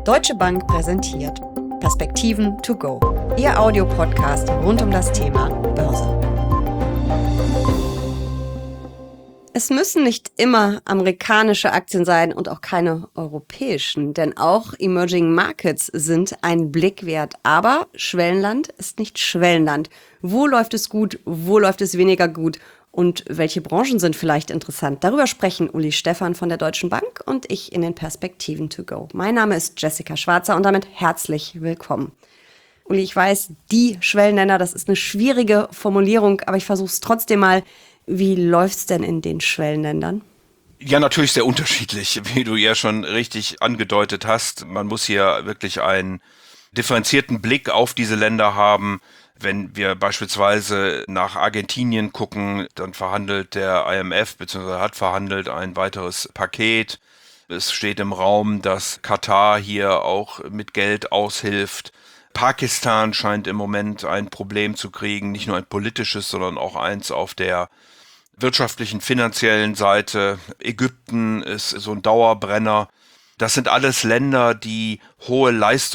Deutsche Bank präsentiert Perspektiven to go, Ihr Audiopodcast rund um das Thema Börse. Es müssen nicht immer amerikanische Aktien sein und auch keine europäischen, denn auch Emerging Markets sind ein Blick wert. Aber Schwellenland ist nicht Schwellenland. Wo läuft es gut, wo läuft es weniger gut und welche Branchen sind vielleicht interessant? Darüber sprechen Uli Stephan von der Deutschen Bank und ich in den Perspektiven to go. Mein Name ist Jessica Schwarzer und damit herzlich willkommen. Uli, ich weiß, die Schwellenländer, das ist eine schwierige Formulierung, aber ich versuche es trotzdem mal. Wie läuft's denn in den Schwellenländern? Ja, natürlich sehr unterschiedlich, wie du ja schon richtig angedeutet hast. Man muss hier wirklich einen differenzierten Blick auf diese Länder haben. Wenn wir beispielsweise nach Argentinien gucken, dann verhandelt der IMF bzw. hat verhandelt ein weiteres Paket. Es steht im Raum, dass Katar hier auch mit Geld aushilft. Pakistan scheint im Moment ein Problem zu kriegen, nicht nur ein politisches, sondern auch eins auf der wirtschaftlichen, finanziellen Seite. Ägypten ist so ein Dauerbrenner. Das sind alles Länder, die hohe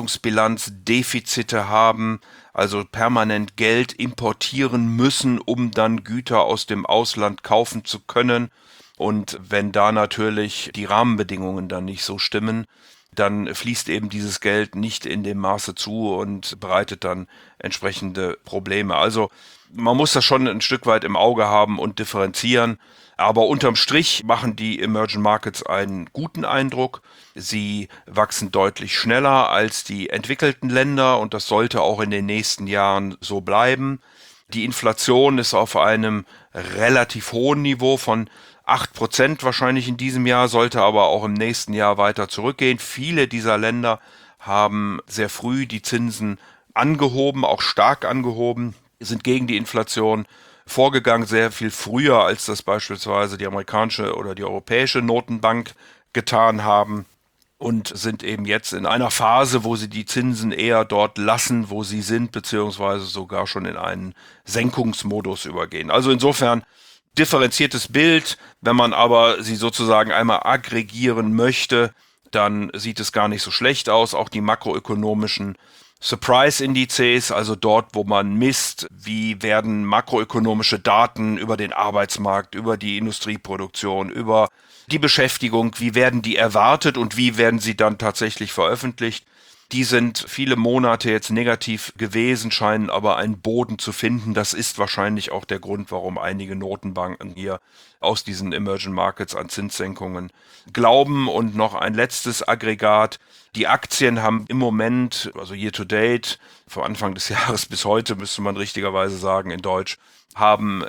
Leistungsbilanzdefizite haben, also permanent Geld importieren müssen, um dann Güter aus dem Ausland kaufen zu können. Und wenn da natürlich die Rahmenbedingungen dann nicht so stimmen, dann fließt eben dieses Geld nicht in dem Maße zu und bereitet dann entsprechende Probleme. Also man muss das schon ein Stück weit im Auge haben und differenzieren. Aber unterm Strich machen die Emerging Markets einen guten Eindruck. Sie wachsen deutlich schneller als die entwickelten Länder und das sollte auch in den nächsten Jahren so bleiben. Die Inflation ist auf einem relativ hohen Niveau von 8% wahrscheinlich in diesem Jahr, sollte aber auch im nächsten Jahr weiter zurückgehen. Viele dieser Länder haben sehr früh die Zinsen angehoben, auch stark angehoben, sind gegen die Inflation vorgegangen, sehr viel früher, als das beispielsweise die amerikanische oder die europäische Notenbank getan haben. Und sind eben jetzt in einer Phase, wo sie die Zinsen eher dort lassen, wo sie sind, beziehungsweise sogar schon in einen Senkungsmodus übergehen. Also insofern differenziertes Bild. Wenn man aber sie sozusagen einmal aggregieren möchte, dann sieht es gar nicht so schlecht aus. Auch die makroökonomischen Surprise-Indizes, also dort, wo man misst, wie werden makroökonomische Daten über den Arbeitsmarkt, über die Industrieproduktion, über die Beschäftigung, wie werden die erwartet und wie werden sie dann tatsächlich veröffentlicht. Die sind viele Monate jetzt negativ gewesen, scheinen aber einen Boden zu finden. Das ist wahrscheinlich auch der Grund, warum einige Notenbanken hier aus diesen Emerging Markets an Zinssenkungen glauben. Und noch ein letztes Aggregat. Die Aktien haben im Moment, also year to date, von Anfang des Jahres bis heute, müsste man richtigerweise sagen in Deutsch, haben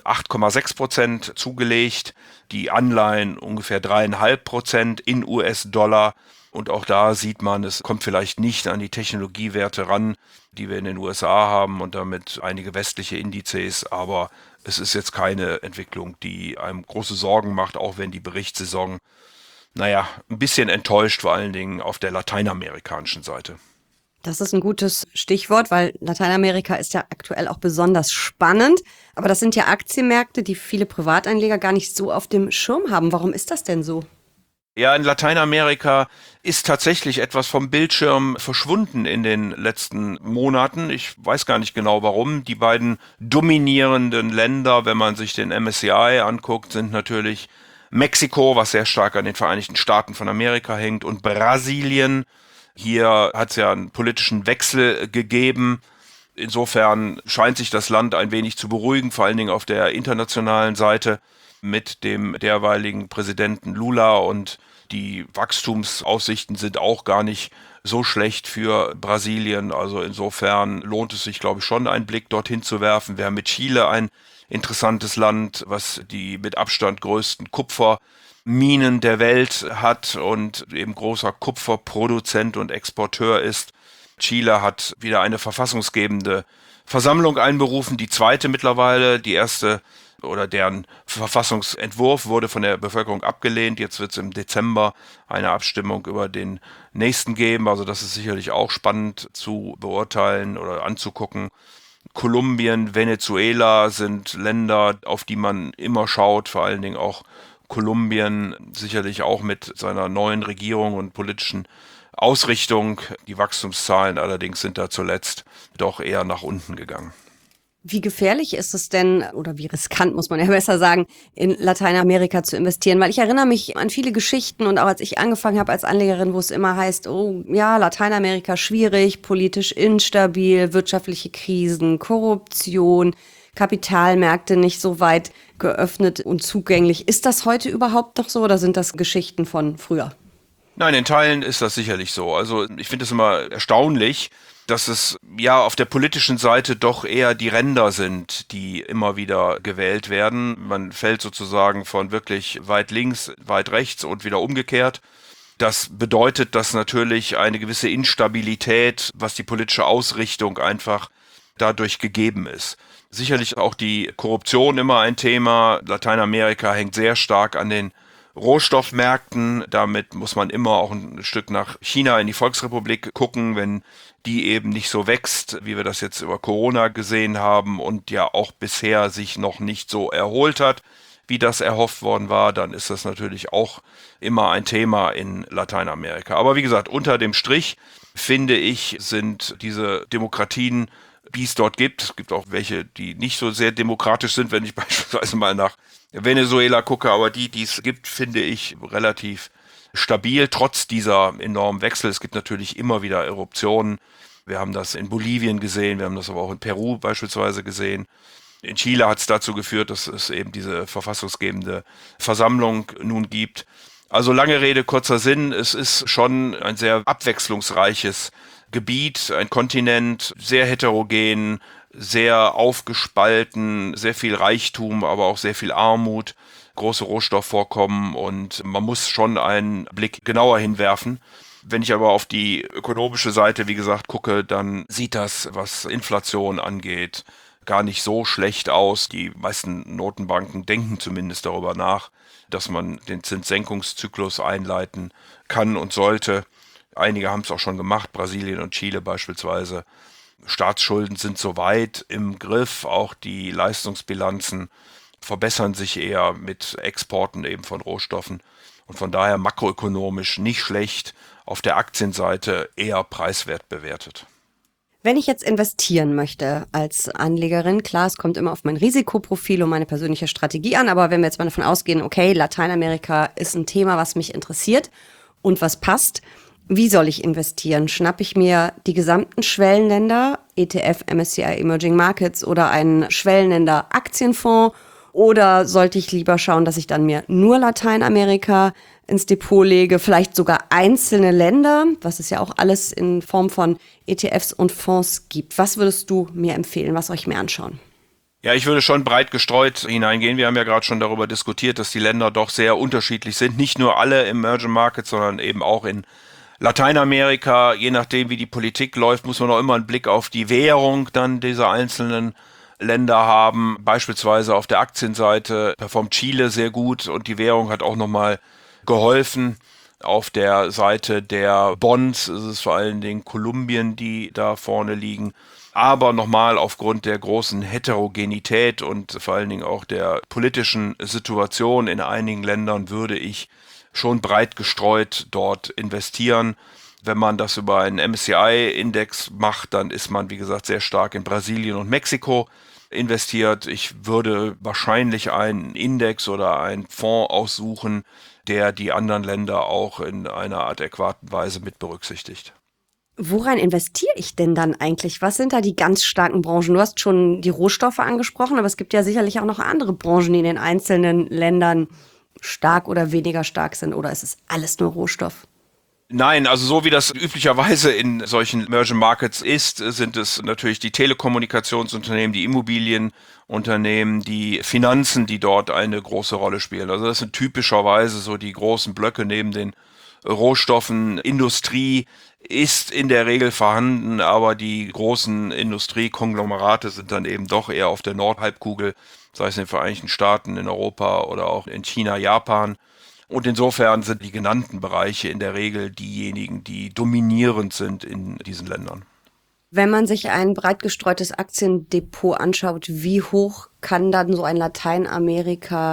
8,6% zugelegt. Die Anleihen ungefähr 3,5% in US-Dollar. Und auch da sieht man, es kommt vielleicht nicht an die Technologiewerte ran, die wir in den USA haben und damit einige westliche Indizes, aber es ist jetzt keine Entwicklung, die einem große Sorgen macht, auch wenn die Berichtssaison, ein bisschen enttäuscht, vor allen Dingen auf der lateinamerikanischen Seite. Das ist ein gutes Stichwort, weil Lateinamerika ist ja aktuell auch besonders spannend. Aber das sind ja Aktienmärkte, die viele Privatanleger gar nicht so auf dem Schirm haben. Warum ist das denn so? Ja, in Lateinamerika ist tatsächlich etwas vom Bildschirm verschwunden in den letzten Monaten. Ich weiß gar nicht genau warum. Die beiden dominierenden Länder, wenn man sich den MSCI anguckt, sind natürlich Mexiko, was sehr stark an den Vereinigten Staaten von Amerika hängt, und Brasilien. Hier hat es ja einen politischen Wechsel gegeben. Insofern scheint sich das Land ein wenig zu beruhigen, vor allen Dingen auf der internationalen Seite mit dem derweiligen Präsidenten Lula, und die Wachstumsaussichten sind auch gar nicht so schlecht für Brasilien. Also insofern lohnt es sich, glaube ich, schon einen Blick dorthin zu werfen. Wir haben mit Chile ein interessantes Land, was die mit Abstand größten Kupferminen der Welt hat und eben großer Kupferproduzent und Exporteur ist. Chile hat wieder eine verfassungsgebende Versammlung einberufen, die zweite mittlerweile. Die erste oder deren Verfassungsentwurf wurde von der Bevölkerung abgelehnt. Jetzt wird es im Dezember eine Abstimmung über den nächsten geben. Also das ist sicherlich auch spannend zu beurteilen oder anzugucken. Kolumbien, Venezuela sind Länder, auf die man immer schaut, vor allen Dingen auch Kolumbien sicherlich auch mit seiner neuen Regierung und politischen Ausrichtung. Die Wachstumszahlen allerdings sind da zuletzt doch eher nach unten gegangen. Wie gefährlich ist es denn, oder wie riskant muss man ja besser sagen, in Lateinamerika zu investieren? Weil ich erinnere mich an viele Geschichten und auch als ich angefangen habe als Anlegerin, wo es immer heißt, oh ja, Lateinamerika schwierig, politisch instabil, wirtschaftliche Krisen, Korruption, Kapitalmärkte nicht so weit geöffnet und zugänglich. Ist das heute überhaupt noch so oder sind das Geschichten von früher? Nein, in Teilen ist das sicherlich so. Also ich finde es immer erstaunlich, dass es ja auf der politischen Seite doch eher die Ränder sind, die immer wieder gewählt werden. Man fällt sozusagen von wirklich weit links, weit rechts und wieder umgekehrt. Das bedeutet, dass natürlich eine gewisse Instabilität, was die politische Ausrichtung einfach dadurch gegeben ist. Sicherlich auch die Korruption immer ein Thema. Lateinamerika hängt sehr stark an den Rohstoffmärkten. Damit muss man immer auch ein Stück nach China in die Volksrepublik gucken, wenn die eben nicht so wächst, wie wir das jetzt über Corona gesehen haben und ja auch bisher sich noch nicht so erholt hat, wie das erhofft worden war, dann ist das natürlich auch immer ein Thema in Lateinamerika. Aber wie gesagt, unter dem Strich finde ich, sind diese Demokratien, die es dort gibt. Es gibt auch welche, die nicht so sehr demokratisch sind, wenn ich beispielsweise mal nach Venezuela gucke, aber die es gibt, finde ich relativ stabil, trotz dieser enormen Wechsel. Es gibt natürlich immer wieder Eruptionen. Wir haben das in Bolivien gesehen, wir haben das aber auch in Peru beispielsweise gesehen. In Chile hat es dazu geführt, dass es eben diese verfassungsgebende Versammlung nun gibt. Also lange Rede, kurzer Sinn, es ist schon ein sehr abwechslungsreiches Gebiet, ein Kontinent, sehr heterogen, sehr aufgespalten, sehr viel Reichtum, aber auch sehr viel Armut, große Rohstoffvorkommen und man muss schon einen Blick genauer hinwerfen. Wenn ich aber auf die ökonomische Seite, wie gesagt, gucke, dann sieht das, was Inflation angeht, gar nicht so schlecht aus. Die meisten Notenbanken denken zumindest darüber nach, dass man den Zinssenkungszyklus einleiten kann und sollte. Einige haben es auch schon gemacht, Brasilien und Chile beispielsweise. Staatsschulden sind soweit im Griff, auch die Leistungsbilanzen verbessern sich eher mit Exporten eben von Rohstoffen und von daher makroökonomisch nicht schlecht, auf der Aktienseite eher preiswert bewertet. Wenn ich jetzt investieren möchte als Anlegerin, klar, es kommt immer auf mein Risikoprofil und meine persönliche Strategie an, aber wenn wir jetzt mal davon ausgehen, okay, Lateinamerika ist ein Thema, was mich interessiert und was passt, wie soll ich investieren? Schnappe ich mir die gesamten Schwellenländer, ETF, MSCI Emerging Markets oder einen Schwellenländer Aktienfonds? Oder sollte ich lieber schauen, dass ich dann mir nur Lateinamerika ins Depot lege, vielleicht sogar einzelne Länder, was es ja auch alles in Form von ETFs und Fonds gibt? Was würdest du mir empfehlen? Was soll ich mir anschauen? Ja, ich würde schon breit gestreut hineingehen. Wir haben ja gerade schon darüber diskutiert, dass die Länder doch sehr unterschiedlich sind. Nicht nur alle im Emerging Markets, sondern eben auch in Lateinamerika. Je nachdem, wie die Politik läuft, muss man auch immer einen Blick auf die Währung dann dieser einzelnen Länder haben. Beispielsweise auf der Aktienseite performt Chile sehr gut und die Währung hat auch nochmal geholfen. Auf der Seite der Bonds ist es vor allen Dingen Kolumbien, die da vorne liegen. Aber nochmal aufgrund der großen Heterogenität und vor allen Dingen auch der politischen Situation in einigen Ländern würde ich schon breit gestreut dort investieren. Wenn man das über einen MSCI-Index macht, dann ist man, wie gesagt, sehr stark in Brasilien und Mexiko investiert. Ich würde wahrscheinlich einen Index oder einen Fonds aussuchen, der die anderen Länder auch in einer adäquaten Weise mit berücksichtigt. Woran investiere ich denn dann eigentlich? Was sind da die ganz starken Branchen? Du hast schon die Rohstoffe angesprochen, aber es gibt ja sicherlich auch noch andere Branchen, die in den einzelnen Ländern stark oder weniger stark sind. Oder ist es alles nur Rohstoff? Nein, also so wie das üblicherweise in solchen Emerging Markets ist, sind es natürlich die Telekommunikationsunternehmen, die Immobilienunternehmen, die Finanzen, die dort eine große Rolle spielen. Also das sind typischerweise so die großen Blöcke neben den Rohstoffen. Industrie ist in der Regel vorhanden, aber die großen Industriekonglomerate sind dann eben doch eher auf der Nordhalbkugel, sei es in den Vereinigten Staaten, in Europa oder auch in China, Japan. Und insofern sind die genannten Bereiche in der Regel diejenigen, die dominierend sind in diesen Ländern. Wenn man sich ein breit gestreutes Aktiendepot anschaut, wie hoch kann dann so ein Lateinamerika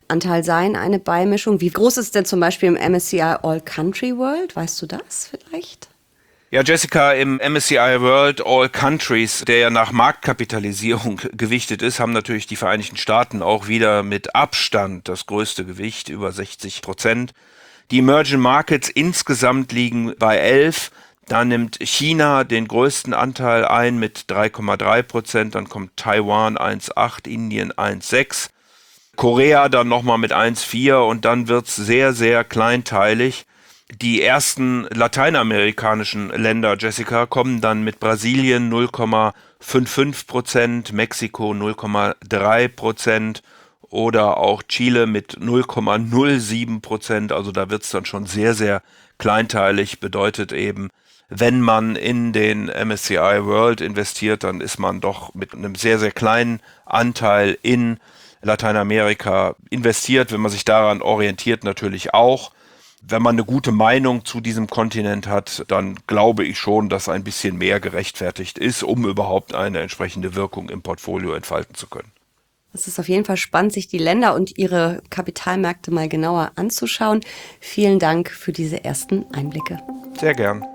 Anteil sein, eine Beimischung? Wie groß ist denn zum Beispiel im MSCI All Country World? Weißt du das vielleicht? Ja, Jessica, im MSCI World All Countries, der ja nach Marktkapitalisierung gewichtet ist, haben natürlich die Vereinigten Staaten auch wieder mit Abstand das größte Gewicht, über 60%. Die Emerging Markets insgesamt liegen bei 11%. Da nimmt China den größten Anteil ein mit 3,3%. Dann kommt Taiwan 1,8%, Indien 1,6%. Korea dann nochmal mit 1,4% und dann wird's sehr, sehr kleinteilig. Die ersten lateinamerikanischen Länder, Jessica, kommen dann mit Brasilien 0,55%, Mexiko 0,3% oder auch Chile mit 0,07%. Also da wird's dann schon sehr, sehr kleinteilig. Bedeutet eben, wenn man in den MSCI World investiert, dann ist man doch mit einem sehr, sehr kleinen Anteil in Lateinamerika investiert. Wenn man sich daran orientiert, natürlich auch. Wenn man eine gute Meinung zu diesem Kontinent hat, dann glaube ich schon, dass ein bisschen mehr gerechtfertigt ist, um überhaupt eine entsprechende Wirkung im Portfolio entfalten zu können. Es ist auf jeden Fall spannend, sich die Länder und ihre Kapitalmärkte mal genauer anzuschauen. Vielen Dank für diese ersten Einblicke. Sehr gern.